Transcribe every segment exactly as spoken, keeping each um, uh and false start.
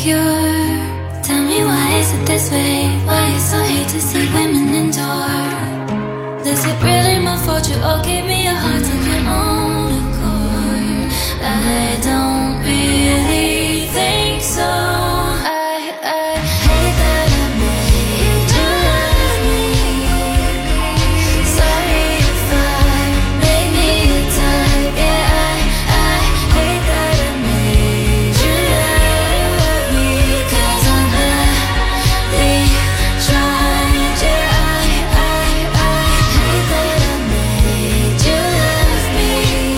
insecure. Tell me why is it this way? Why you so hate to see women endure? Is it really my fault you all gave me a heart of your own accord? I don't really think so. I, I hate that I made you love me. Sorry if I made me a type. Yeah, I, I hate that I made you love me. Cause I'm badly trying. Yeah, I, I, I hate that I made you love me.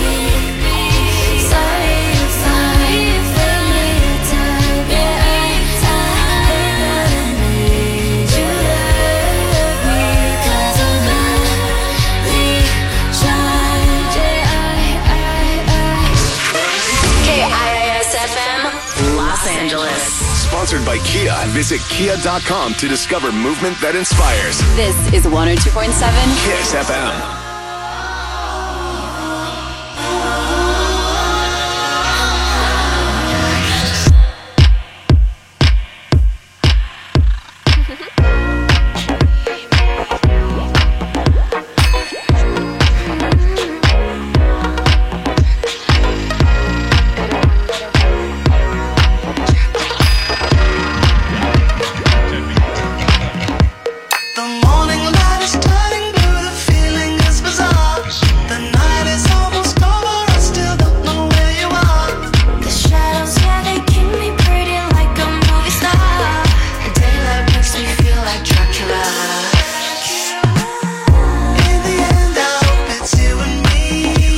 Sorry if I made me a type. Yeah, I, I hate that I made you love me. Cause I'm badly trying. Yeah, I, I, I K I S F M, Los Angeles. Sponsored by Kia. Visit kia dot com to discover movement that inspires. This is one oh two point seven Kiss F M. The morning light is turning blue, the feeling is bizarre. The night is almost over, I still don't know where you are. The shadows, yeah, they keep me pretty like a movie star. The daylight makes me feel like Dracula. In the end, I hope it's you and me.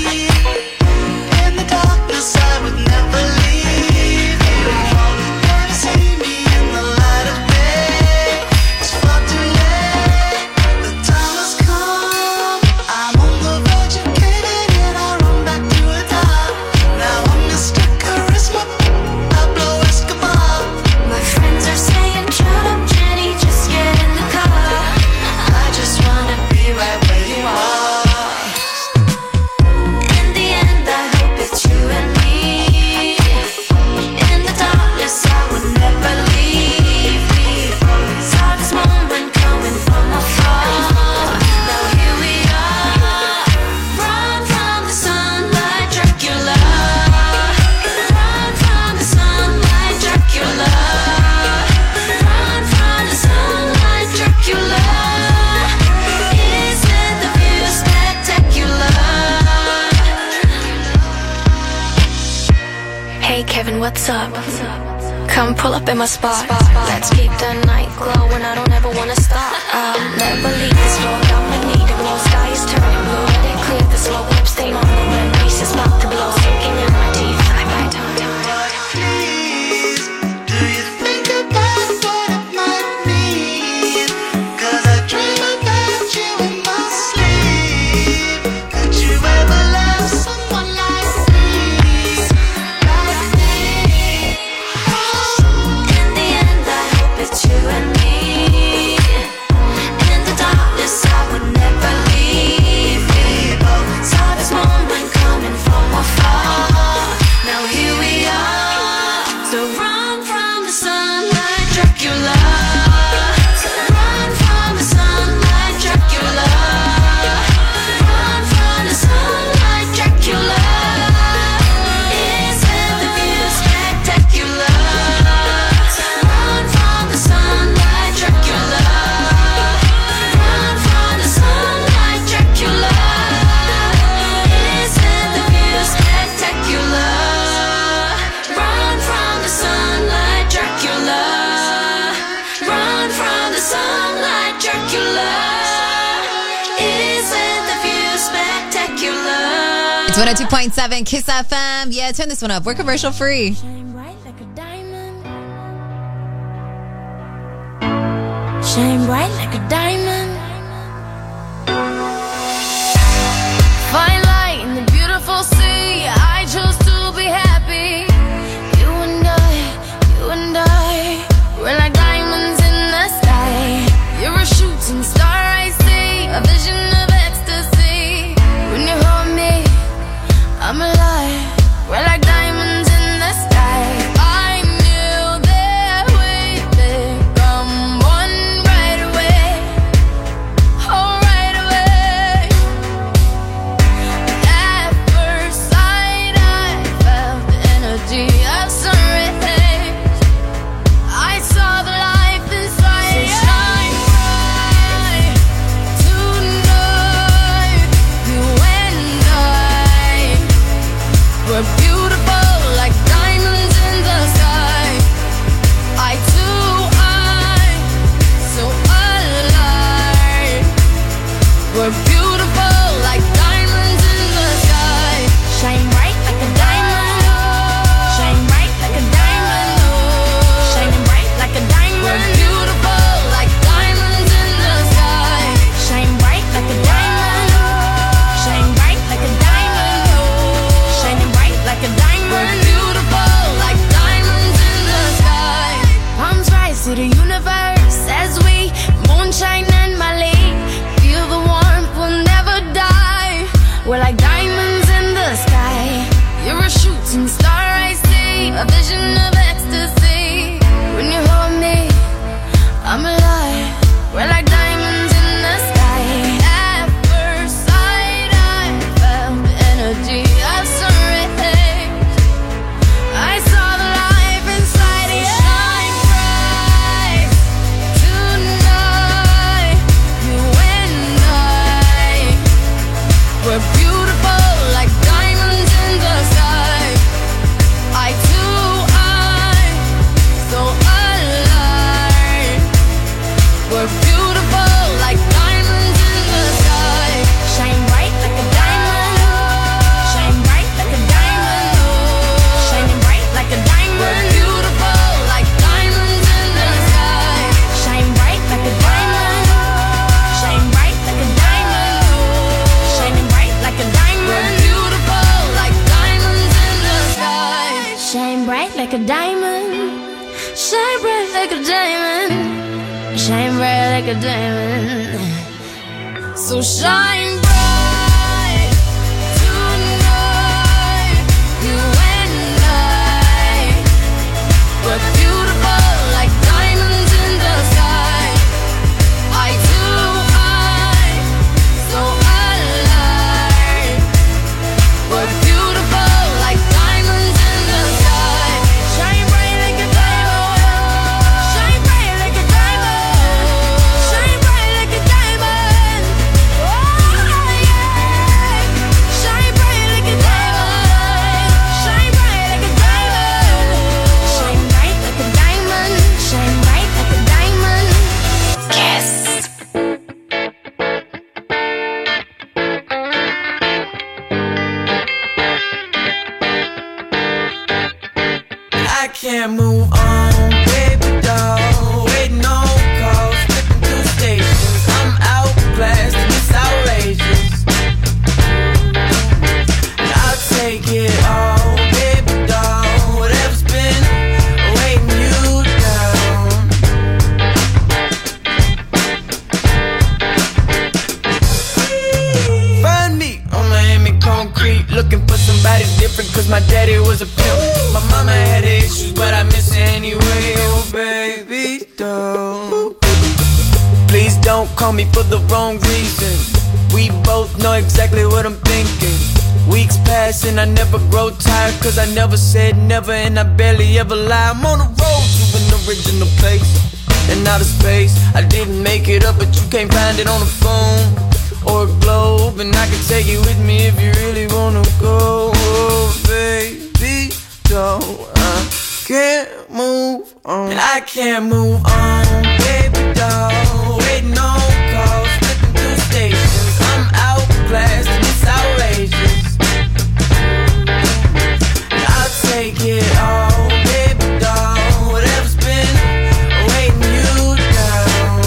In the darkness, I would never leave you. Never see me in the light of day. It's far too late. The time has come. I'm on the verge of caving in. I run back to the top. Now I'm Mister Charisma, Pablo Escobar. My friends are saying, shut up, Jenny, just get in the car. I just wanna be right where you are. In the end, I hope it's you and me. In the darkness, I would never leave. Saw this moment coming from afar. Now here we are. Run from the sunlight, Dracula. Run from the sunlight, Dracula. Run from the sunlight, Dracula. Isn't the view spectacular? Hey Kevin, what's up? Come pull up in my spot. Let's keep the night glowing. I don't ever wanna stop. I'll never leave this road. I'ma need it. Blue sky is turning blue. Let it clear the smoke. Lip stain on the rim. Breeze is about to blow. Soaking in my teeth. I bite on But please, do you think about what it might mean? 'Cause I dream about you in my sleep. Could you ever love someone like me? Like me? In the end, I hope it's you and me. In the darkness, I would never leave. Saw this moment coming from afar. Now here we are. So run from the sunlight, Dracula. Run from the sunlight, Dracula. Run from the sunlight, Dracula. Isn't the view spectacular? Run from the sunlight, Dracula. Run from the sunlight, Dracula. Isn't the view spectacular? Run from the sunlight, Dracula. Run from the sunlight, Dracula. Isn't the view spectacular? It's one oh two point seven Kiss F M. Yeah, turn this one up. We're commercial free. Shine bright like a diamond. Shine bright like a diamond. Fine light in the beautiful sea. I chose to be happy. You and I, you and I, we're like diamonds in the sky. You're a shooting star, I see, a vision of ecstasy. When you hold me, I'm alive. We're like diamonds in the sky. I knew that like a diamond. Shine bright like a diamond. Shine bright like a diamond. So shine bright tonight. You and I, we're beautiful like diamonds in the sky. I do, I, so alive. We're beautiful like diamonds in the sky. Shine bright like a diamond. Shine bright like a diamond. Shine bright like a diamond. Oh yeah. Shine bright like a diamond. Shine bright like a diamond. Shine bright like a diamond. Shine bright like a diamond. Kiss. I can't move on, baby doll. Waiting on calls, flipping through stations. I'm outclassed and it's outrageous. I'll take it all, baby doll. Whatever's been weighing you down. Find me on Miami concrete, looking for somebody different, cause my daddy was a pimp. My mama had issues, but I miss her anyway. Oh baby, don't. Please don't call me for the wrong reason. We both know exactly what I'm thinking. Weeks pass and I never grow tired, cause I never said never and I barely ever lie. I'm on the road to an original place in outer space. I didn't make it up, but you can't find it on the phone or a globe, and I can take you with me if you really wanna go. Oh baby, don't. I can't move on. And I can't move on, baby doll. Waiting on calls, flipping through stations. I'm outclassed and it's outrageous. I'll take it all, baby doll. Whatever's been weighing you down.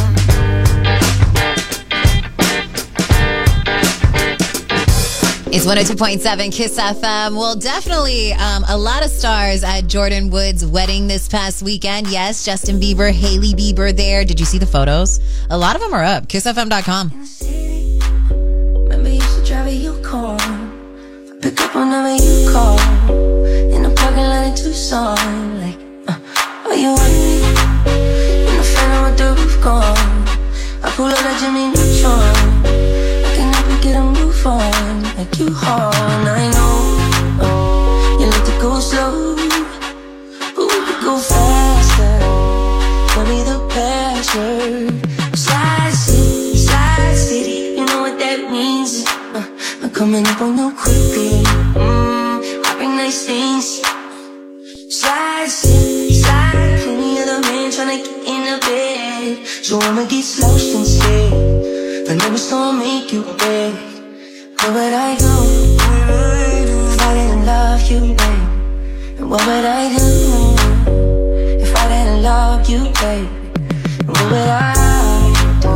It's one oh two point seven Kiss F M. Well, definitely um, a lot of stars at Jordan Wood's wedding this past weekend. Yes, Justin Bieber, Hailey Bieber there. Did you see the photos? A lot of them are up. kiss f m dot com. Remember you used to drive a Yukon. Pick up whenever you call. In the parking lot in Tucson. Like, uh, are you with me? In the phantom with the roof gone. I pull out like Jimmy Neutron. I can help you get a move on. Like you hard, I know. uh, You like to go slow, but we could go faster. Tell me the password. Slide City, Slide City. You know what that means. uh, I'm coming up on you quickly. Mmm, popping nice things. Slide City, Slide. Plenty of the men tryna get in the bed, so I'ma get slouched instead. I never saw make you beg. What would I do if I didn't love you, babe? And what would I do if I didn't love you, babe? And what would I do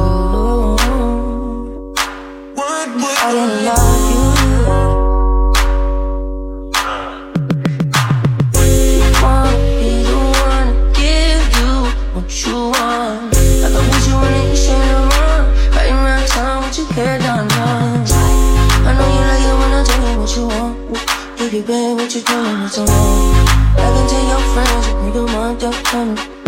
if I didn't love you? Wanna be the one to give you what you want. Like I wish you wanna eat shit around. Right around town with your hair done, done. I know you like it when I tell you what you want. Baby, babe, what you doing? What's wrong? I can tell your friends, you bring them on, don't come.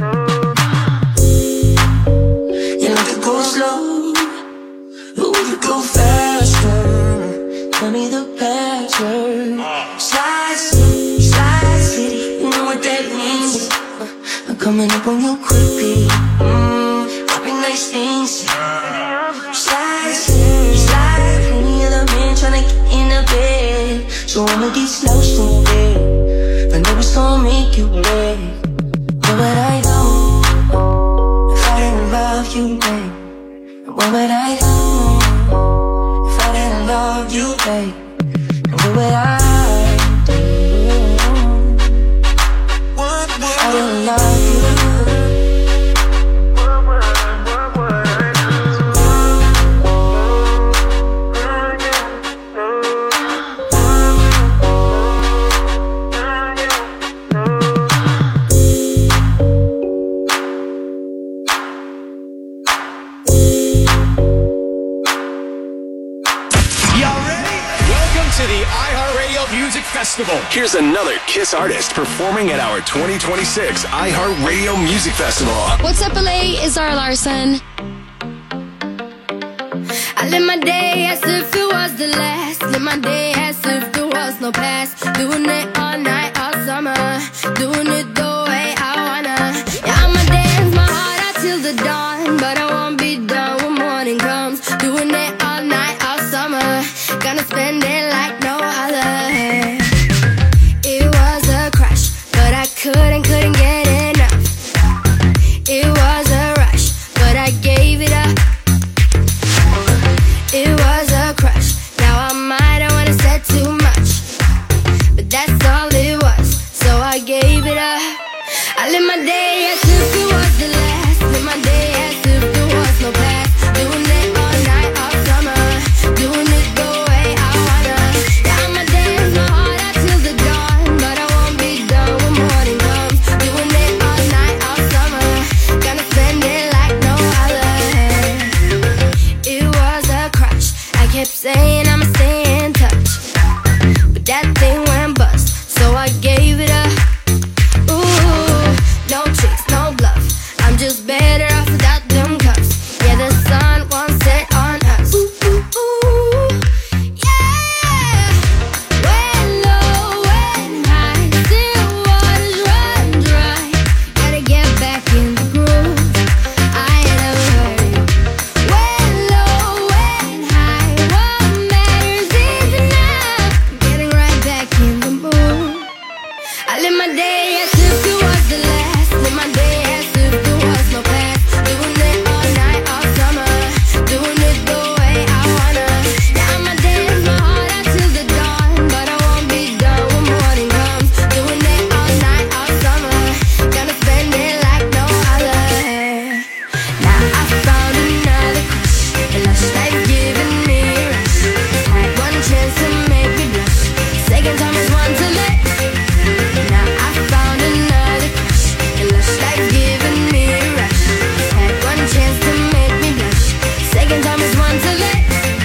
You like to go slow, but we could go faster. Tell me the password. Slide City, Slide City. You know what that means. uh, I'm coming up on you quickly. Mmm, popping nice things. Slide City, Slide. Plenty of the men tryna get in the bed, so I'ma get slouched in bed. I never saw make you beg. What would I do if I didn't love you, babe? And what would I do if I didn't love you, babe? And what would I do if I didn't love you? to the iHeartRadio Music Festival. Here's another Kiss artist performing at our twenty twenty-six iHeartRadio Music Festival. What's up, L A? It's Zara Larson. I live my day as if it was the last. Live my day as if there was no past. Doing it all night, all summer. Doing it the way I wanna. Yeah, I'ma dance my heart out till the dawn. But I won't be done when morning comes. Doing it all night, all summer. Gonna spend it like no other. It was a crush, but I couldn't, couldn't get enough. It was a rush, but I gave it up. It was a crush. Now I might have wanna said too much, but that's all it was. So I gave it up. I live my day as if it was the last. Live my day as if there was no past. Doing it all night, all summer. Doing it the way I wanna. Yeah, I'ma dance my heart out till the dawn, but I won't be done when morning comes. Doing it all night, all summer. Gonna spend it like no other. It was a crush. I kept saying I'ma stay in touch, but that thing went bust, so I gave it up. Ooh, no tricks, no bluff. I'm just better off without them cuffs. Yeah, the sun won't set on us. Ooh, ooh, ooh, yeah. When low, when high, still waters run dry. Gotta get back in the groove. I ain't never heard it. When low, when high, what matters is enough. Getting right back in the mood. I live my day as if it was the last. Live my day as if there was no past. Doing it all night, all summer. Doing it the way I wanna. Yeah, I'ma dance my heart out till the dawn, but I won't be done when morning comes. Doing it all night, all summer. Gonna spend it like no other. Now I found another crush. The lush life giving me a rush. Had one chance to make me blush. Second time is one to let. Now I found another crush. The lush life giving me a rush. Had one chance to make me blush. Second time is one to let.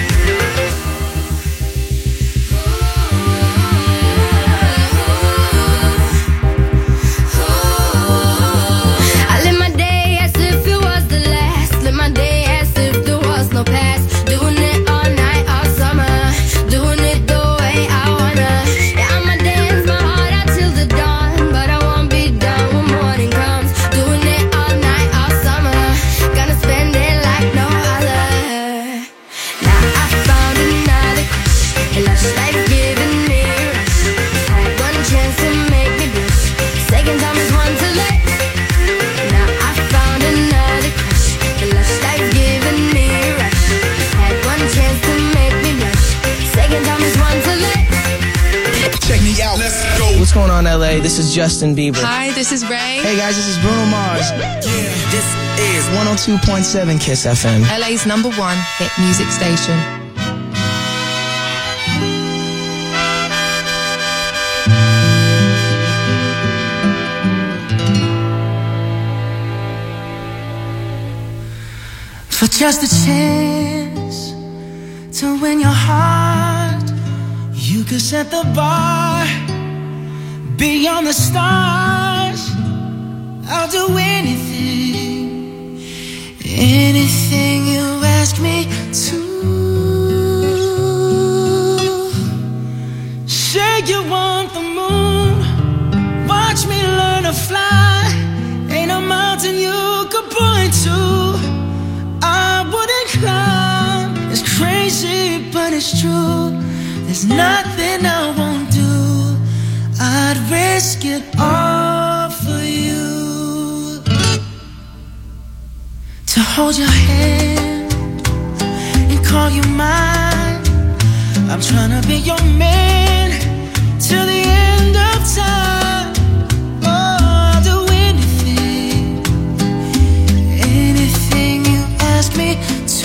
I live my day as if it was the last. Live my day as if there was no past. Doing it all night, all summer. Doing it the way I wanna. Yeah, I'ma dance my heart out till the dawn, but I won't be done when morning comes. Doing it all night, all summer. Gonna spend it like no other. Now I found another crush. A lush life giving me a rush. Had one chance to make me blush. Second time is one to let. Now I found another crush. The lush life giving me a rush. Had one chance to make me blush. Second time is one to let. Check me out. Let's go. What's going on, L A? This is Justin Bieber. Hi, this is Ray. Hey guys, this is Bruno Mars. This is one oh two point seven Kiss F M. L A's number one hit music station. For just a chance to win your heart, you could set the bar beyond the stars. I'll do anything, anything you ask me to. Say you want the moon, watch me learn to fly. Ain't a mountain you could point to I wouldn't climb. It's crazy, but it's true. There's nothing I won't do. I'd risk it all for you. To hold your hand and call you mine. I'm tryna be your man till the end of time. Oh, I'll do anything, anything you ask me to.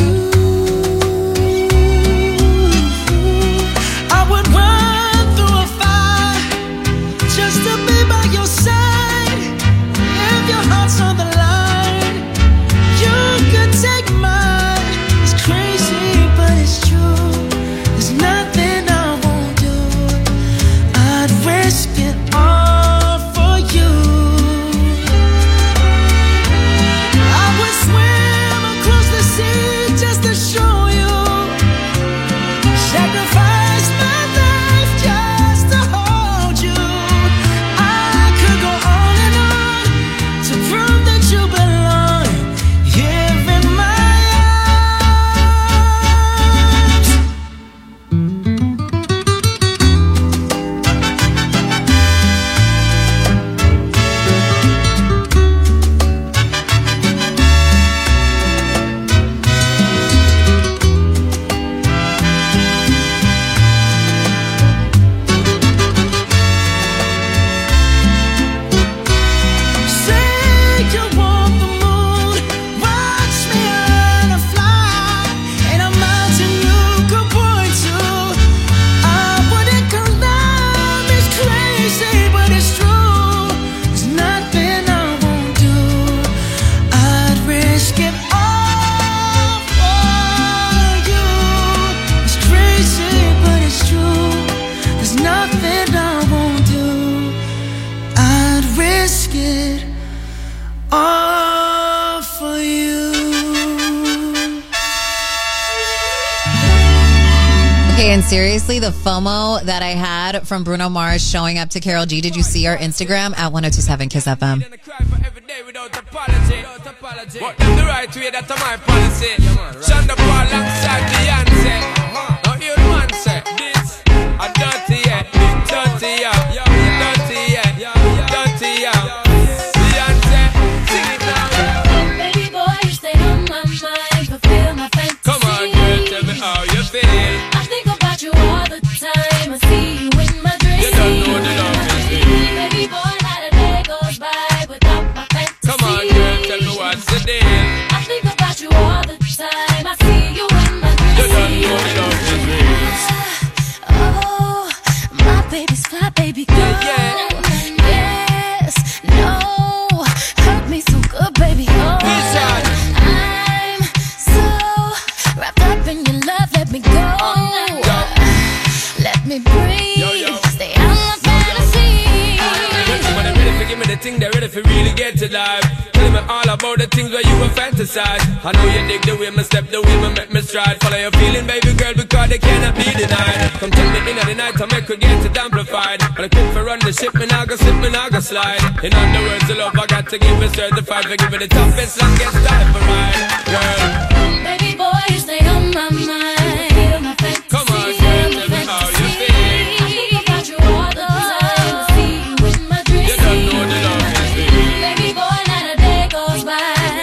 I would run through a fire just to be by your side. If your heart's on the line, you could take mine. It's crazy, but it's true. There's nothing I won't do. seriously, the FOMO that I had from Bruno Mars showing up to Karol G. Did you see our Instagram at one oh two point seven Kiss F M? But them the right way, that's my policy. Shonda Paul alongside Beyonce. Now you the man say this. A dirty yeah, dirty yeah, dirty yeah, dirty yeah. Beyonce, sing it now. Baby boy, you stay on my mind, fulfill my fantasy. Come on, girl, tell me how you feel. I think about you all the time. I see you in my dreams. You don't know the love is real. Baby boy, not a day goes by without my fantasy. Come on, girl, tell me what's the deal. I think about you all the time. I see you in my dreams. You don't know the love is real. Oh, my baby's fly, baby girl. Yeah, yeah. Yes, no, hurt me so good, baby. Oh, Listen. I'm so wrapped up in your love. Let me go. Let me breathe. Yo, yo. Stay out my fantasy. When they're ready for give me the thing, they're ready for really get to life. Tell me all about the things where you were fantasize. I know you dig the way me step, the way me make me stride. Follow your feeling, baby girl, because they cannot be denied. Come take me in at the night to make her get it amplified. But I quit for run the ship, me now go slip, me now go slide. In other words, the love I got to give is certified. For give it the toughest, longest time for ride, girl. Baby boy, you stay on my mind. Feel my fantasy. Come on, girl, feel my tell me how you fantasy. feel. I think about you all the time. I see you in my dreams. You don't know the love is real. Baby boy, not a day goes by.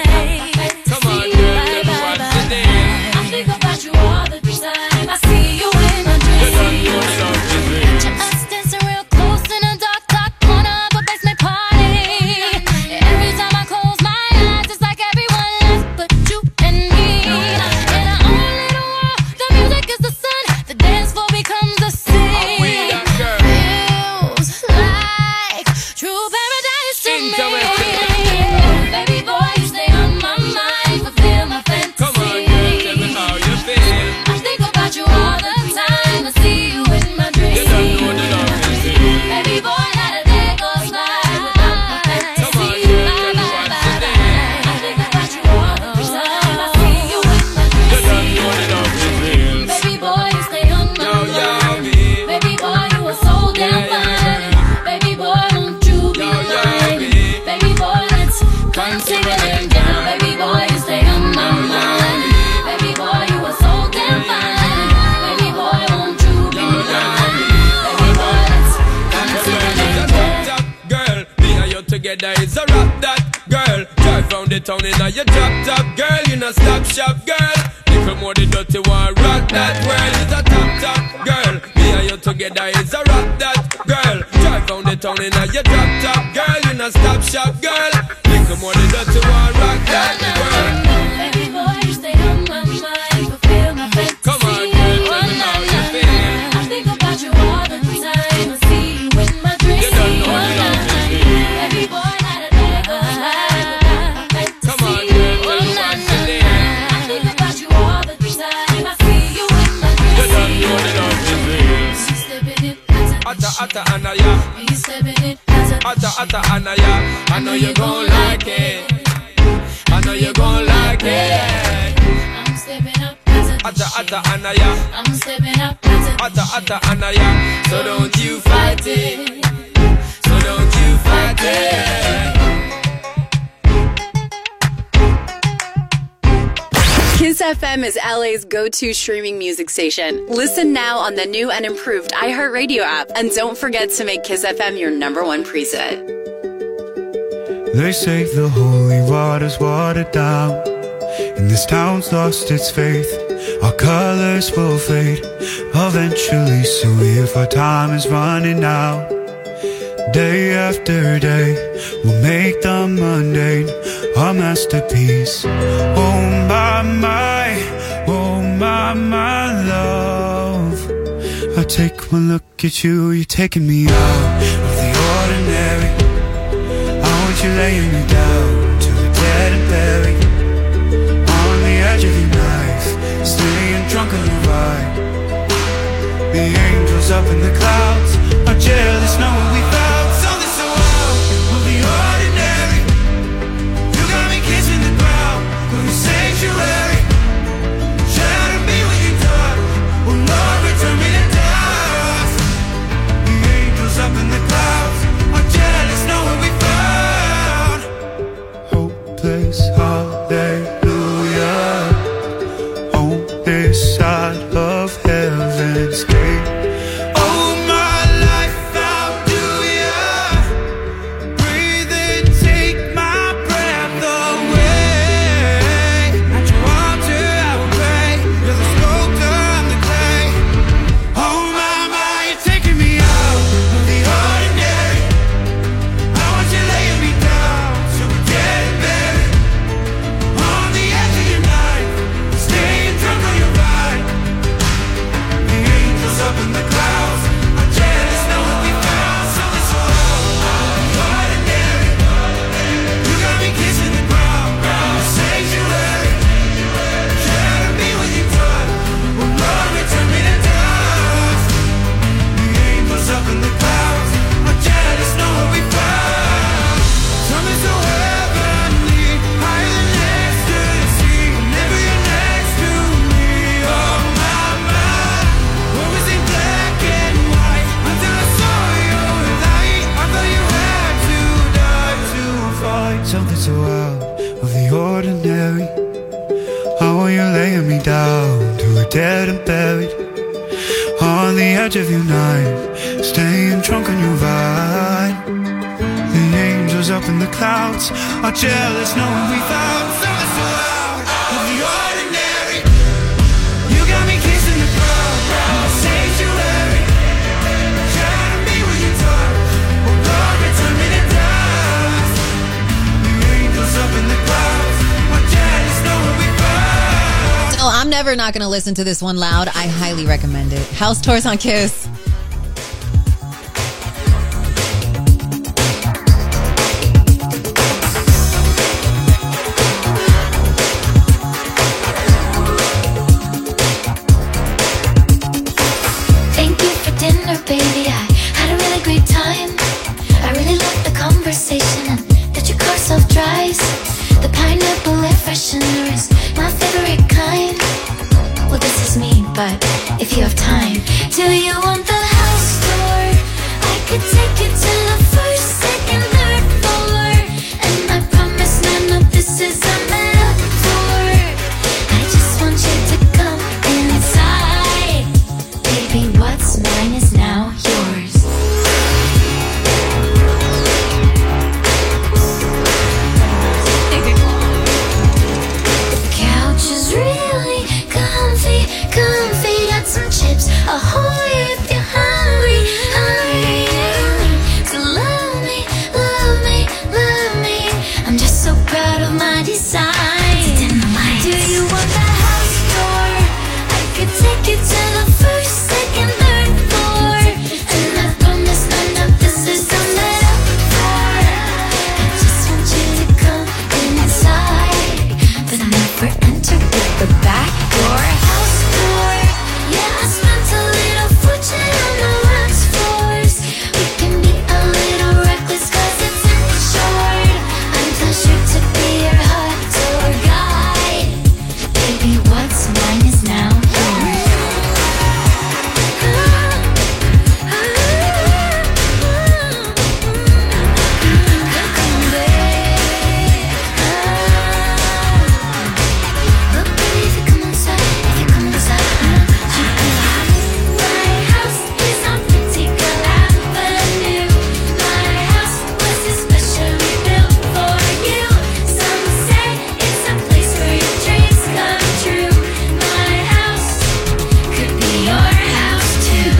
Come on, girl, tell me what's the deal. I think about you all the time. I see you in my You dreams. don't know the love is real. Us dancing real close in a dark, dark corner of a basement party. Every time I close my eyes, it's like everyone else but you and me. In our own little world, the music is the sun. The dance floor becomes the sea. we that girl. Feels like true paradise to Sing me. to me. Baby boy, you stay on my mind, fulfill my fantasy. Come on, girl, tell me how you feel. I think about you all the time. I see you in my dreams. You don't know the love is real. Baby boy, not a day goes by without my fantasy. Come on, girl, tell me what's the deal. I think about you all the time. I see you in my You don't dreams. know the love is real. Baby boy, you stay on my Yo, yo, mind. me. Baby boy, you are so damn Yeah, yeah, fine. Baby boy, won't you be Yo, yo, mine? me. Baby boy, let's come singing down. Baby boy, you stay on my mind. Baby boy, you are so damn fine. Baby boy, won't you be mine? Baby boy, let's come singing down. Top girl, me and you together is a rap that girl. Drive round the town in a your drop top girl. You know stop shop girl. Little more the dirty one rock that world is a top top girl. Me and you together is a rap that girl. Drive round the town in a your drop top girl. You know stop shop girl. Little more the dirty one rock that world. Baby boy, you stay on my mind, fulfill my fantasy. Come on, girl, tell me how you feel. I think about you all the time. I see you in my dreams. You don't know the love is real. Baby boy, not a day goes by without my fantasy. Come on, girl, tell me what's the deal. I think about you all the time. I see you in my dreams. You don't know the love is real. You stepping in as a Atta atta anaya, You stepping in as a atta atta anaya. I know you gon' like it. I know you gon' like it. I'm stepping up as a Atta atta anaya, I'm stepping up as a atta atta anaya. So don't you fight it. So don't you fight it. Kiss F M is L A's go-to streaming music station. Listen now on the new and improved iHeartRadio app. And don't forget to make Kiss F M your number one preset. They say the holy water's watered down, and this town's lost its faith. Our colors will fade eventually, so if our time is running out, day after day, we'll make the mundane our masterpiece. Oh my, my, oh my, my love, I take one look at you, you're taking me out of the ordinary. I want you laying me down to the dead and buried, on the edge of your knife, staying drunk on the ride. The angels up in the clouds are jealous knowing we found something so wild. We'll be ordinary. You got me kissing the ground, we're a sanctuary. Shadow me when you're done. Oh Lord, return me to day. Oh, my life, how do you breathe and take my breath away? At your altar I will pray. You're the sculptor, I'm the clay. Oh my, my, you're taking me out of the ordinary. I want you laying me down so we get buried on the edge of your knife, staying drunk on your ride. The angels up in the clouds are jealous, know what we found. Something so ordinary. You got me kissing the ground, ground sanctuary. Shadow me with your touch, oh Lord, return me to dust. The angels up in the clouds are jealous, know what we found. Something so heavenly, higher than ecstasy. Whenever you're next to me, oh my, my. What was in black and white until I saw your light? I thought you had to die to fight something so out of the ordinary. How are you laying me down to a dead and buried on the edge of your night, staying drunk on your vine. The angels up in the clouds are jealous, knowing we found something so out of the ordinary. You got me kissing the ground, ground sanctuary. Shadow me with your touch, oh Lord, return me to dust. The angels up in the clouds are jealous, knowing we found. So I'm never not going to listen to this one loud. I highly recommend it. House Tours on Kiss. Thank you for dinner, baby. I had a really great time. I really loved the conversation and that your car self-drives. The pineapple air freshener is my favorite kind. Well, this is me, but if you have time, do you want the house tour? I could take you to the first, second, third floor. And I promise none of this is a metaphor. I just want you to come inside. Baby, what's mine is now yours. The couch is really comfy, comfy. Got some chips, ahoy if you're hungry, hungry. So love me, love me, love me. I'm just so proud of my design. Do you want the house tour? I could take you to the first, second, third floor. And I promise none of this is a metaphor. I just want you to come inside, but I never enter with the back door. House tour, yeah, I spent a little fortune on the wax floors. We can be a little reckless 'cause it's insured. I'm too sure to be your hot tour guide. Baby, what's mine is now yours. Look, baby, if you come inside, if you come inside. My house is on Particle Avenue. My house was especially built for you. Some say it's a place where your dreams come true. My house could be your house too.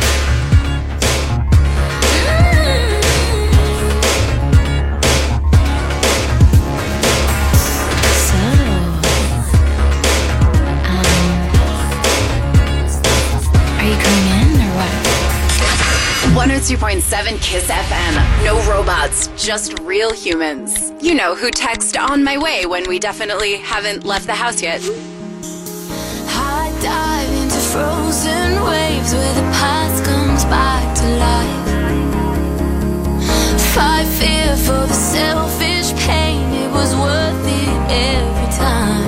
So, um, are you coming in or what? one oh two point seven Kiss F M. No robots, just real humans. You know who text on my way when we definitely haven't left the house yet. I dive into frozen waves where the past comes back to life. Fight fear for the selfish pain, it was worth it every time.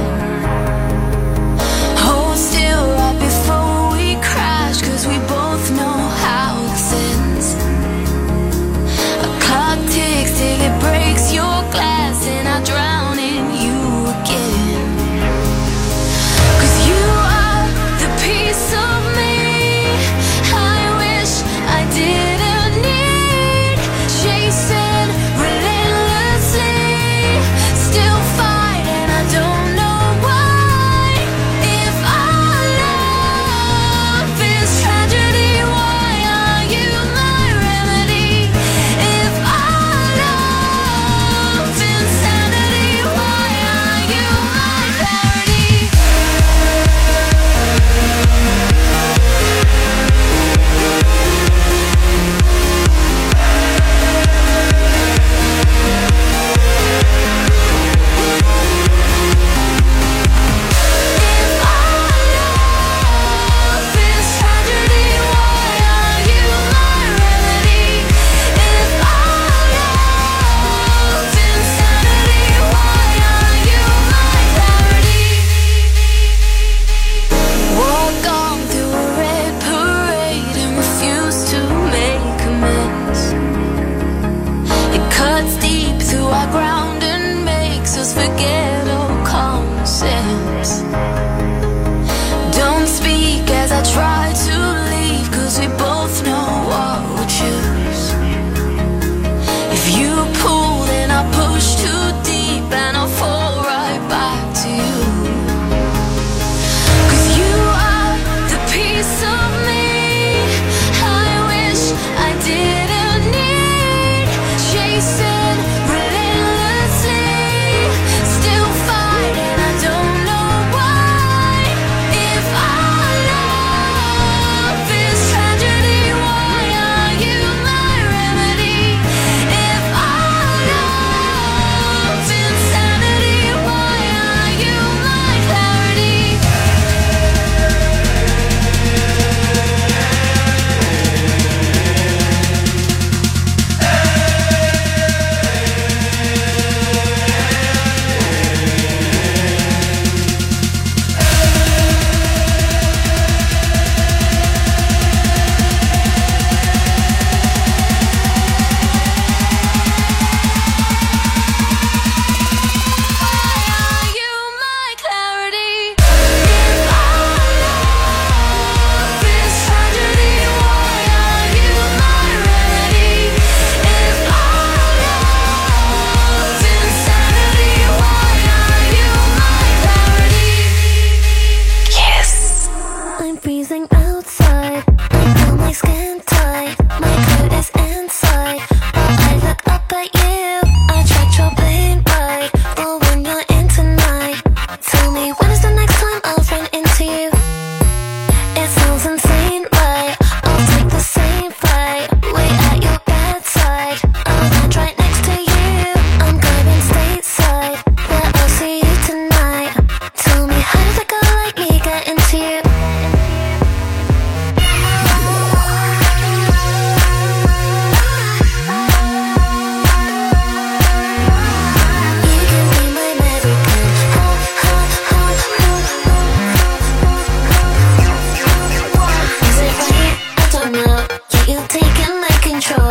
Hold still right before we crash, 'cause we both know how this ends. A clock ticks till it breaks your glass, and I drown in you again. 'Cause you are the piece of me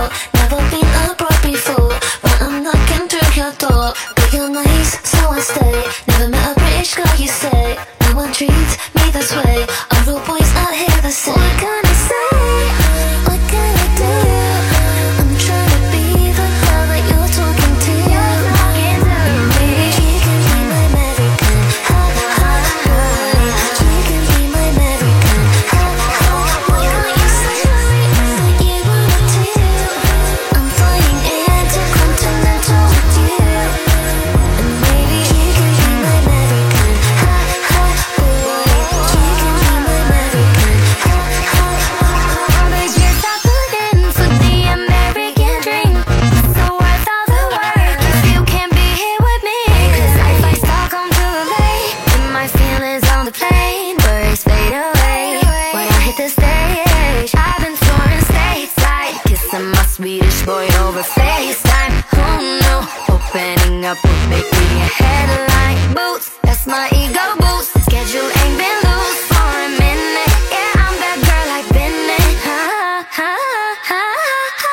door. Never been abroad before, but I'm knocking through your door. But you're nice, so I stay. Never met a British girl, you say. No one treats me this way. All the boys out here the same. What can I say? What can I do? I'm trying to be the girl that you're talking to. Maybe she can be my American. Ha, ha, ha. She can be my American. Ha, ha. What can you say that you wanna do? I'm flying intercontinental with you. And maybe she can be my American. Ha, ha, boy. She can be my American. Ha, ha, ha. But yes, I put in for the American dream. So worth all the work if you can't be here with me. 'Cause I fly Stockholm to L A. Put my feelings on the plane. Birds fade away when I hit the stage. I've been touring stateside, kissing my Swedish boy over FaceTime. Oh no, opening up would make me a headline. Boots, that's my ego boost. Schedule ain't been loose for a minute. Yeah, I'm that girl I've been in. Ha, ha, ha, ha.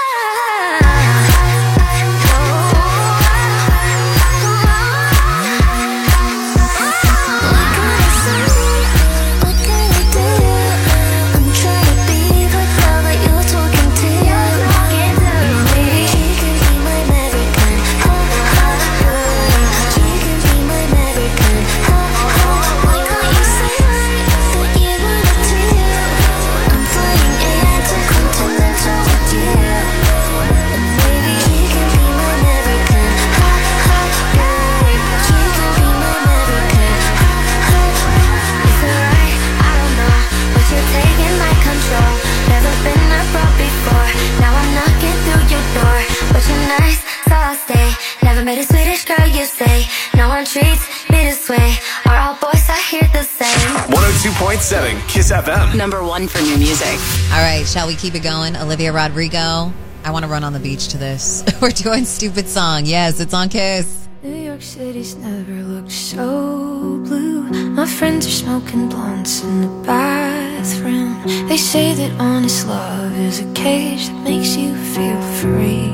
What can I say? What can I do? I'm trying to be the girl that you're talking to. Maybe she can be my American. Ha, ha, ha. She can be my American. Ha, ha. What can you say that you wanna do? I'm flying intercontinental with you. And maybe she can be my American. Ha, ha, babe. She can be my American. Ha, ha. It's alright, I don't know, but you're taking my control. Never been abroad before, now I'm knocking through your door. But you're nice, so I'll stay. Never met a Swedish girl, you say. No one treats me this way. Are all boys out here the same? one oh two point seven Kiss F M. Number one for new music. All right, shall we keep it going? Olivia Rodrigo. I want to run on the beach to this. We're doing Stupid Song. Yes, it's on Kiss. New York City's never looked so blue. My friends are smoking blunts in the bathroom. They say that honest love is a cage that makes you feel free.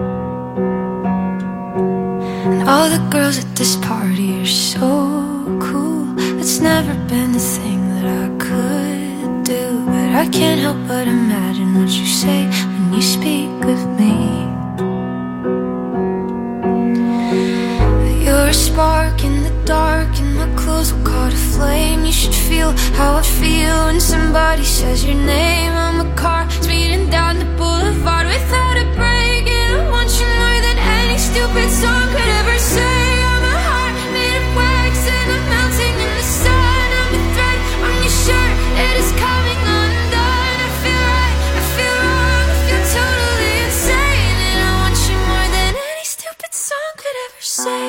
And all the girls at this party are so cool. It's never been a thing that I could do, but I can't help but imagine what you say when you speak of me. You're a spark in the dark, and my clothes will caught a flame. You should feel how I feel when somebody says your name. I'm a car speeding down the boulevard without a break, and I want you more than any stupid song could ever say. I'm a heart made of wax, and I'm melting in the sun. I'm a thread on your shirt, it is coming undone. I feel right, I feel wrong, I feel totally insane, and I want you more than any stupid song could ever say.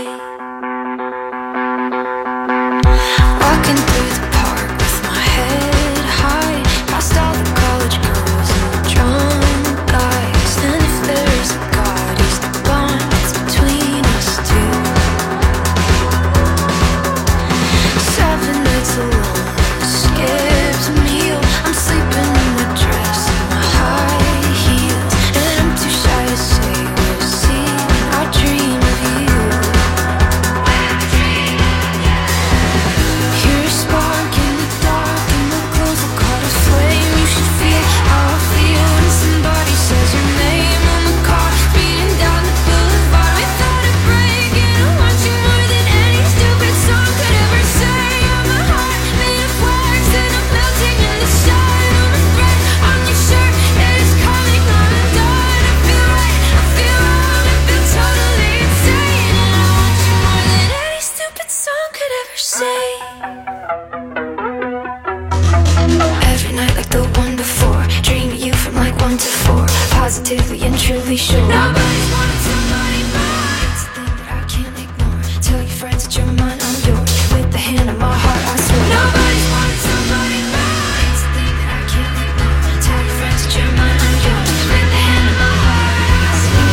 Walking through the park with my head high, past all the college girls and the drunk guys. And if there's a God, he's the bond that's between us two. Seven nights alone, skipped a meal. I'm sleeping in my dress and my high heels, and I'm too shy to say we're seeing. I dream of you. You're a spark in the dark, and my clothes will caught a flame. You should feel how I feel when somebody says your name. I'm a car speeding down the boulevard without a break, and I want you more than any stupid song could ever say. I'm a heart made of wax, and I'm melting in the sun. I'm a thread on your shirt, it is coming undone. I feel right, I feel wrong, I feel totally insane, and I want you more than any stupid song could ever say. Every night like the one before, dream of you from like one to four, positively and truly sure. Nobody's wanted somebody more. It's a thing that I can't ignore. Tell your friends that you're mine, I'm yours. With the hand on my heart, I swear. Nobody's wanted somebody more. It's a thing that I can't ignore. Tell your friends that you're mine, I'm yours. With the hand on my heart, I swear.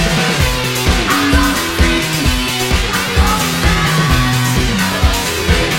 I'm going crazy, I'm going fast.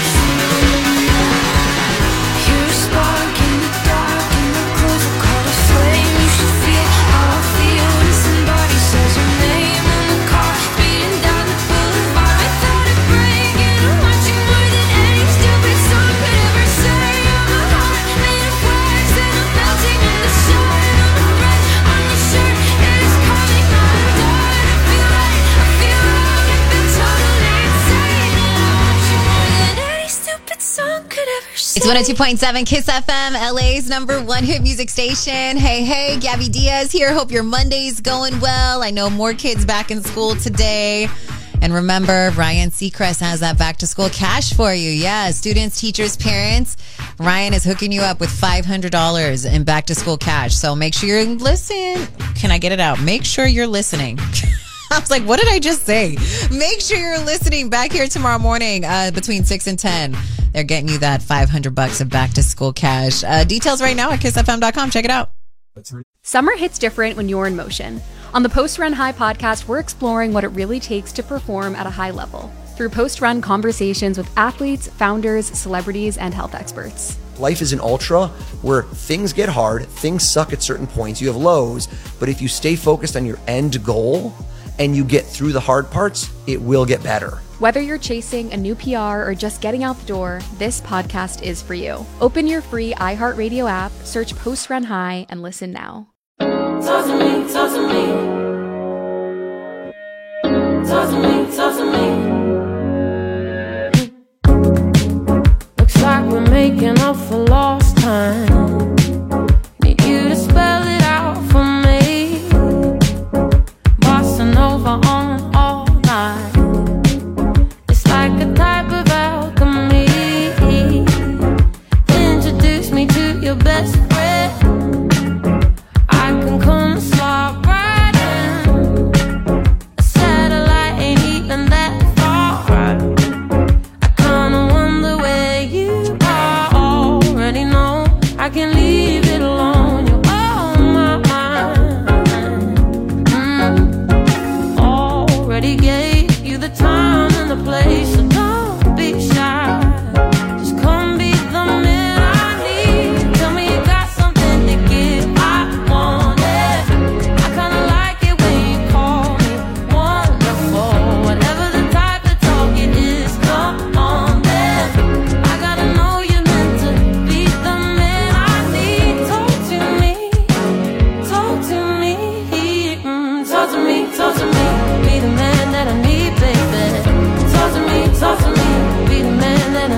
one oh two point seven Kiss F M, L A's number one hit music station. Hey, hey, Gabby Diaz here. Hope your Monday's going well. I know more kids back in school today. And remember, Ryan Seacrest has that back to school cash for you. Yeah, students, teachers, parents. Ryan is hooking you up with five hundred dollars in back to school cash. So make sure you're listening. Can I get it out? Make sure you're listening. I was like, what did I just say? Make sure you're listening back here tomorrow morning uh, between six and ten. They're getting you that five hundred bucks of back to school cash. Uh, details right now at kiss f m dot com. Check it out. Summer hits different when you're in motion. On the Post Run High podcast, we're exploring what it really takes to perform at a high level through post-run conversations with athletes, founders, celebrities, and health experts. Life is an ultra where things get hard, things suck at certain points, you have lows, but if you stay focused on your end goal and you get through the hard parts, it will get better. Whether you're chasing a new P R or just getting out the door, this podcast is for you. Open your free iHeartRadio app, search Post Run High, and listen now. Talk to me, talk to me. Talk to me, talk to me. Looks like we're making up for lost time. Need you to spell it out for me. Bossa Nova on all night. It's like a type of alchemy. Introduce me to your best friend. I can come slide right in. A satellite ain't even that far. I kinda wonder where you are. Already know I can leave it alone. You're on my mind. Mm. Already gave you the time and the place, so don't be shy. Just come be the man I need. Tell me you got something to give. I want it. I kinda like it when you call me wonderful. Whatever the type of talk it is, come on then. I gotta know you're meant to be the man I need. Talk to me, talk to me, mm, talk to me, talk to me. Be the man that I need, baby. Talk to me, talk to me. Be the man that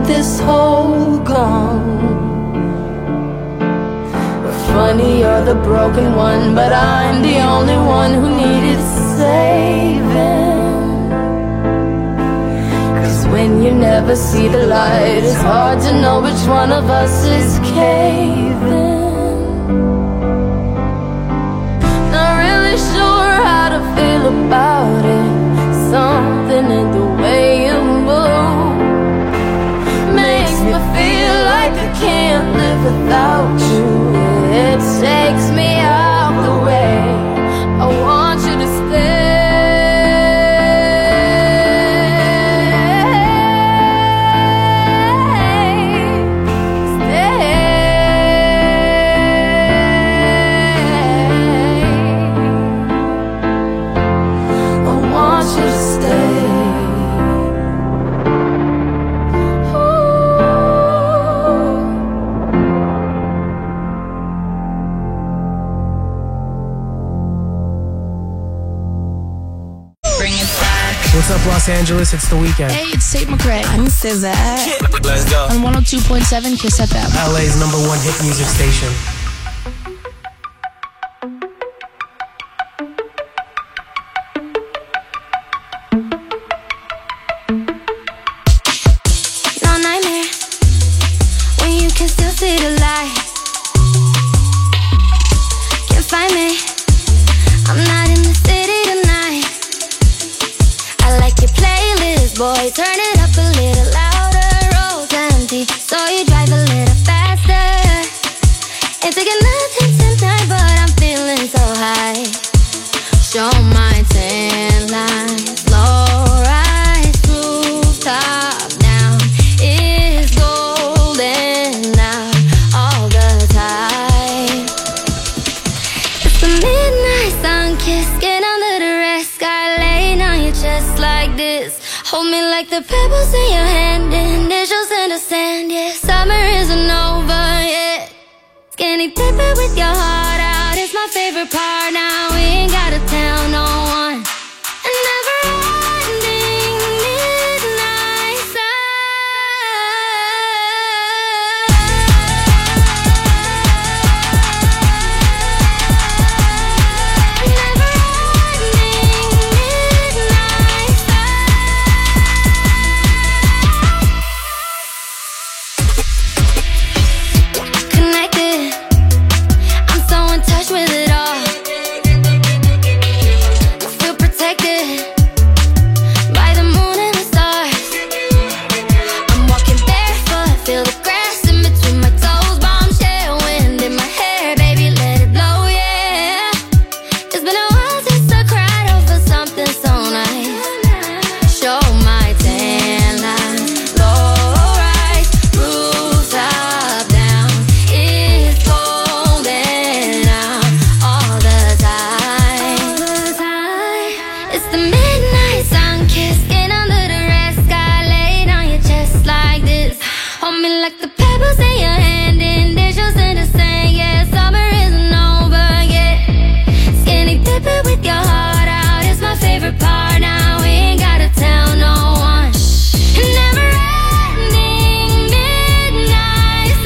this hole gone? Funny, you're the broken one, but I'm the only one who needed saving. Cause when you never see the light, it's hard to know which one of us is caving. Not really sure how to feel about it. Something in the way you move makes me feel like I can't live without you. It takes me out the way. I want you to stay. What's up, Los Angeles? It's The Weeknd. Hey, it's Tate McRae. I'm S Z A. Let's go. On one oh two point seven Kiss F M. L A's number one hit music station. No nightmare when you can still see the light. Can't find me. I'm not in the city tonight. I like your playlist, boy. Turn it up a little louder. Roads empty, so you drive a little faster. Ain't taking nothing tonight, but I'm feeling so high. Show my tan lines, low rise, rooftop down. It's golden out all the time. It's the midnight sun kiss, get under the red sky, laying on your chest like this. Hold me like the pebbles in your hand, initials in the sand. Yeah, summer isn't over yet. Skinny dipping with your heart out, it's my favorite part. Now we ain't gotta tell no one. And never ending midnight connected. I'm so in touch with it all. Feel protected by the moon and the stars. I'm walking barefoot, feel the grass in between my toes. Bombshell wind in my hair, baby, let it blow, yeah. It's been a while since I cried over something so nice. Show my tan lines, low rise, rooftop down. It's golden out all the time. It's the midnight sun kiss, get under the red sky, laid on your chest like this. Hold me like the pebbles in your hand, initials in the sand. Yeah, summer isn't over yet. Skinny dipping with your heart out, it's my favorite part. Now we ain't gotta tell no one. Never ending midnight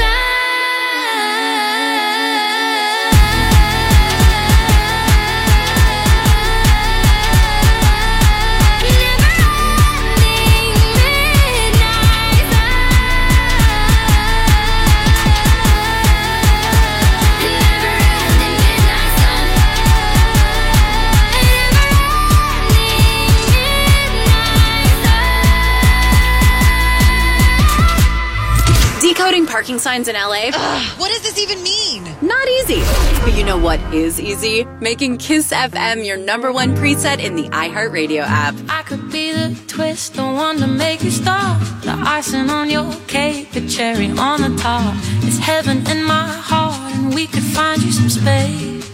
Decoding parking signs in L A? What does this even mean? Not easy. But you know what is easy? Making Kiss F M your number one preset in the iHeartRadio app. I could be the twist, the one to make you stop. The icing on your cake, the cherry on the top. It's heaven in my heart, and we could find you some space.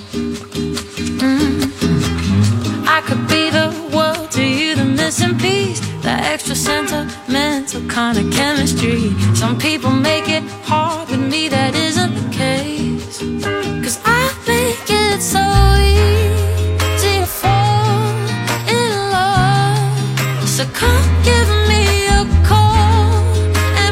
Mm. I could be the world to you, the missing piece, the extra sentimental kind of chemistry. Some people make it hard, with me that isn't the case. Cause I make it so easy to fall in love. So come give me a call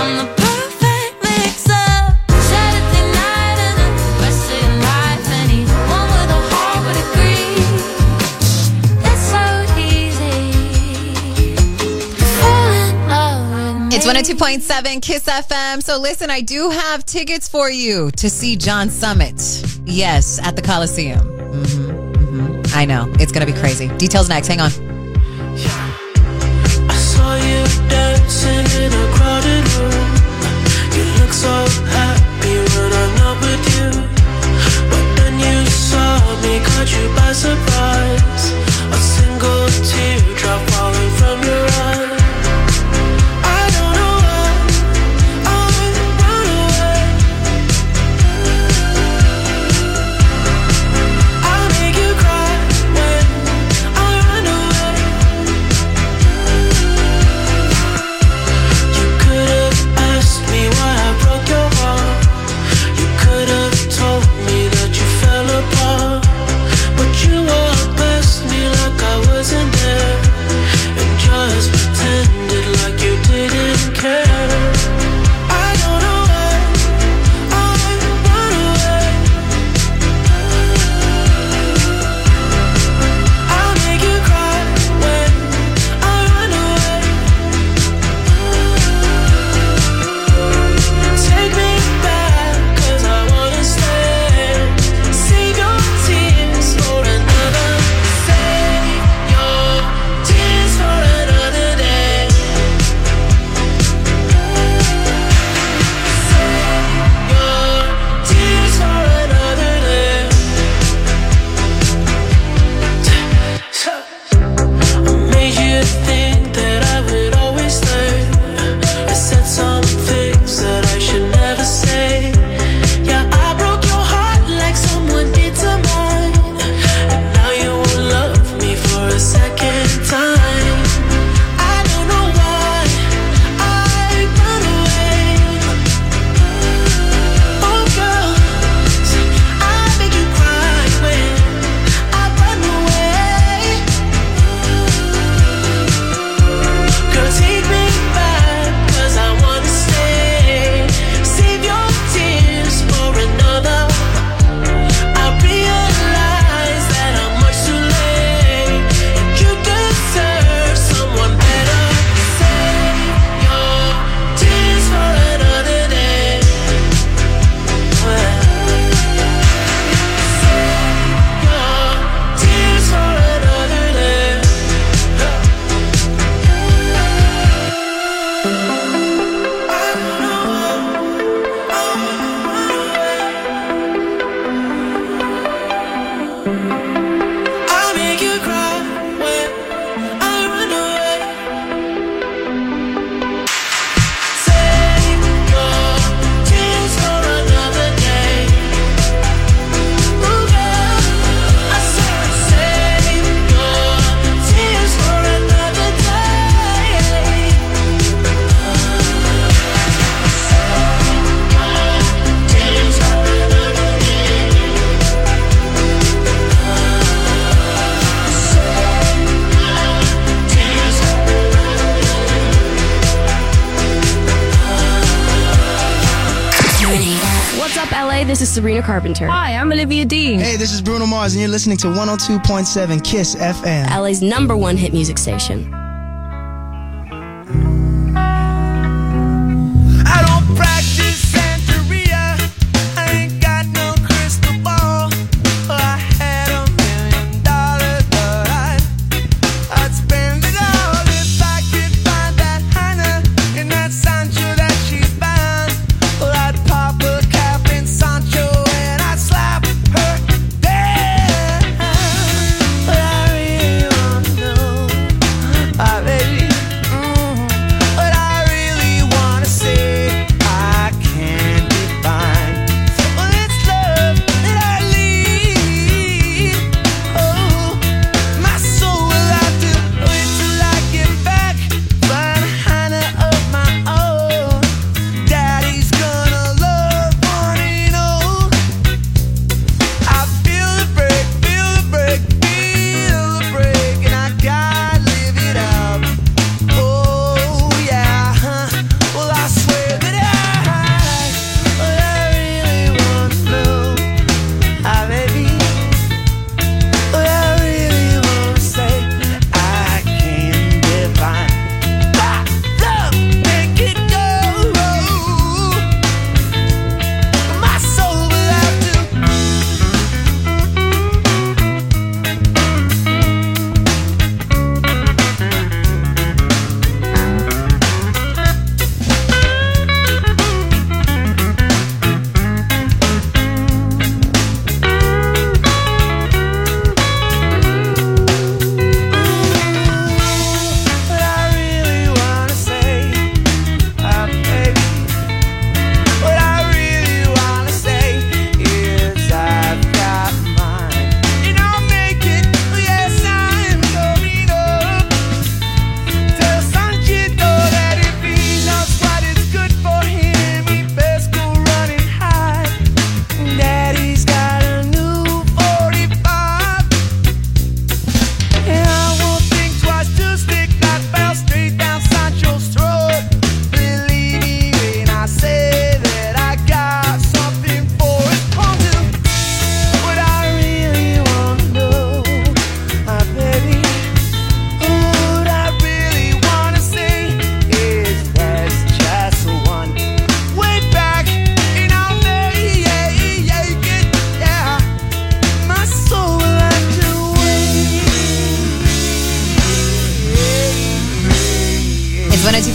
I'm the perfect mix-up. Saturday night and the rest of your life. Anyone with a heart would agree. It's so easy to fall in love with me. It's one oh two point seven Kiss F M. So listen, I do have tickets for you to see John Summit. Yes, at the Coliseum. Mm-hmm, mm-hmm. I know. It's going to be crazy. Details next. Hang on. I saw you dancing in a crowded room. You look so happy when I'm not with you. But then you saw me, caught you by surprise. A single teardrop falling from your eye. I don't know why I run away. I make you cry when I run away. You could have asked me why I broke your heart. You could have told me that you fell apart. But you walked past me like I wasn't there, and just pretended like you didn't care. I don't know why I run away. I'll make you cry when I run away. Take me back, 'cause I wanna stay. Save your tears for another. Save your tears for another day. Save your tears for another day. I made you think that I would always stay. I said some things that I should never say. Yeah, I broke your heart like someone did to mine. And now you won't love me for a second time. I don't know why I run away. Oh girl, I make you cry when I run away. Girl, take me back, 'cause I wanna stay. Save your tears for another. I realize that I'm much too late, and you deserve someone better. Save your tears for another day. Save your tears for another day. I'll make you cry when I run away. Save your tears for another day. Ooh, girl, I said save your tears for another day. Tears for another day. What's up, L A? This is Sabrina Carpenter. Hi, I'm Olivia Dean. Hey, this is Bruno Mars, and you're listening to one oh two point seven Kiss F M. L A's number one hit music station. I don't practice Santeria. I ain't got no crystal ball. I had a million dollars, but I'd, I'd spend it all if I could find that Hannah in that Sancho that she's found. Well, I'd pop a cap in Sancho and I'd slap her down. But I really wanna know. I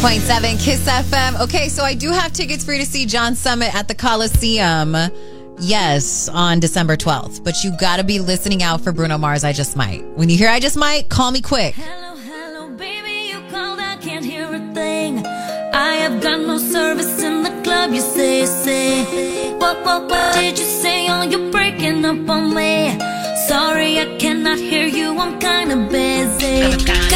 point seven Kiss F M. Okay, so I do have tickets for you to see John Summit at the Coliseum. Yes, on December twelfth. But you got to be listening out for Bruno Mars, I Just Might. When you hear I Just Might, call me quick. Hello, hello, baby, you called, I can't hear a thing. I have got no service in the club, you say, say. What, what, what did you say? Oh, you're breaking up on me. Sorry, I cannot hear you, I'm kinda busy.